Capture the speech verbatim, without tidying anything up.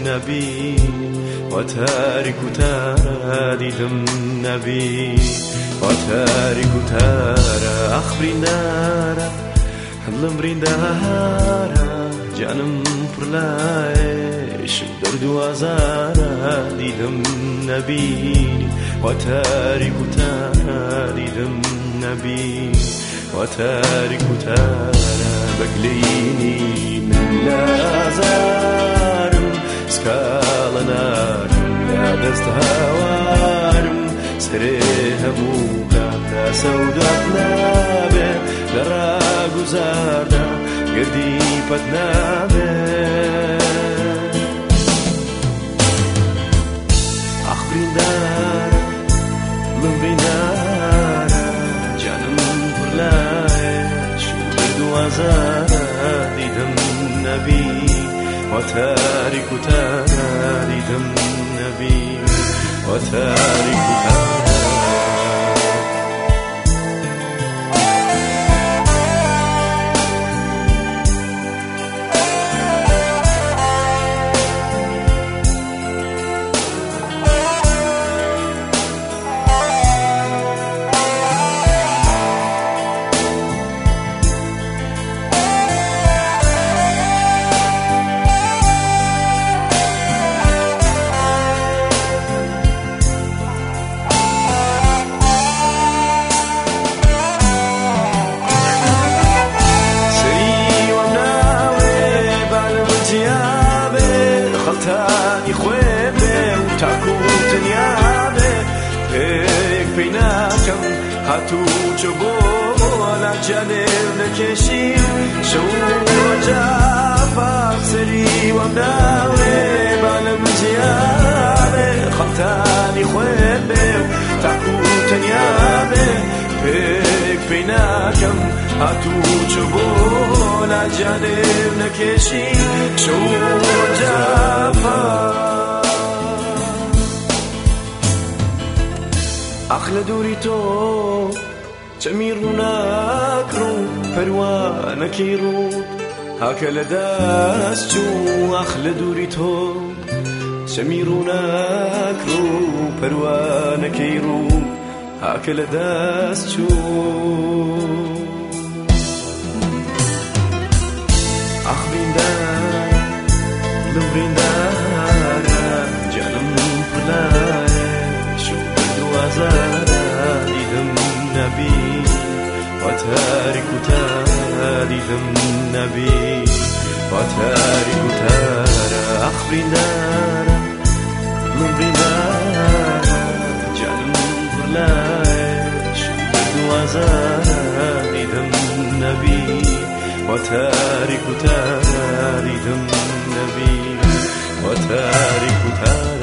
نبی و تاریک و تارا دیدم نبی و تاریک و تارا اخ بریندارا هەڵم بریندارا جانم پڕ لایش دەرد و ئازارە دیدم نەبینی و تاریک و تارا دیدم نەبینی و تاریک و تارا بەگلینی من لازارم سکاڵە ناکەم یا دەست هاوارم سرێ هەموو کاتە سەودات نابێ لە ڕاگوزاردا گردی پەت نابێ ئاخ بریندارە من بریندارە جانم پڕ لایش دەرد و ئازارە دیدم نەبی و تاریک و تارا دیدم نبی و تاریک و تارا خەڵتانی خوێ بێ و تاکو تەنیابێ پێک پێی ناکەم هاتوو چۆ بۆ لاجانێم نەکێشیم شەو جافا سەری وەم ناوێ بالم جیابێ خەڵتانی خوێ بێ و تاکو تەنیابێ پێک پێی ناکەم هاتوو چۆ بۆ لاجانێم نەکێشیم شەو ئاخ لە دووری تۆ چەمی ڕووناک ڕوو پەروانەکەی ڕوود هاکە لە دەست چوو ئاخ لە دووری تۆ چەمی ڕووناک ڕوو پەروانەکەی ڕوود هاکە لە دەست چوو ئاخ بریندارە من بریندارە جانم پڕ لایش دەرد و ئازارە دیدم نەبی و تاریک و تارا دیدم نەبی و تاریک و تارا ئاخ بریندارە من بریندارە جانم پڕ لایش دەرد و ئازارە دیدم نەبی و تاریک و تارا دیدم نبی و تاریک و تارا